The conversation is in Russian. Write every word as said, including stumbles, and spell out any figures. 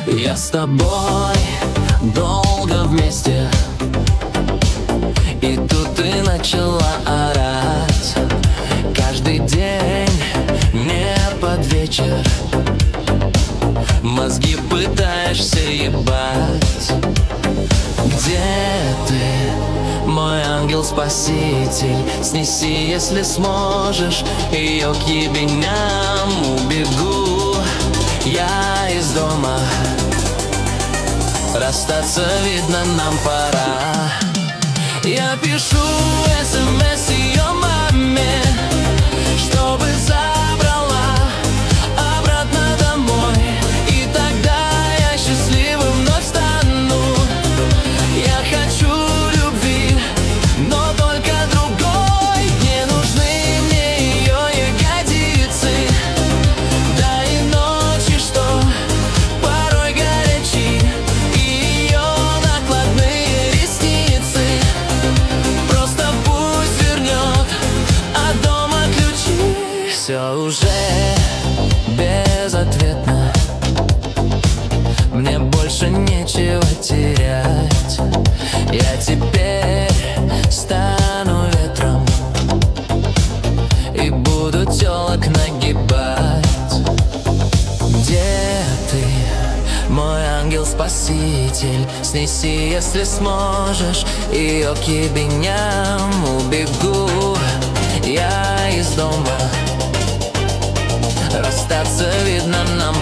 Я с тобой долго вместе, и тут ты начала орать. Каждый день не под вечер мозги пытаешься ебать. Где ты, мой ангел-спаситель? Снеси, если сможешь, ее к ебеням. Убегу я из дома, расстаться, видно, нам пора. Я пишу смс ее маме, чтобы забрала обратно домой, и тогда я счастливым вновь стану. Я хочу любви, но только другой. Не нужны мне ее ягодицы, да и ночи, что порой горячи, и ее накладные ресницы. Просто пусть вернет от дома ключи. Все уже безответно, мне больше нечего терять. Я теперь стану ветром и буду телок нагибать. Где ты, мой ангел-спаситель? Снеси, если сможешь, ее к ебеням. Убегу я из дома, расстаться, видно, нам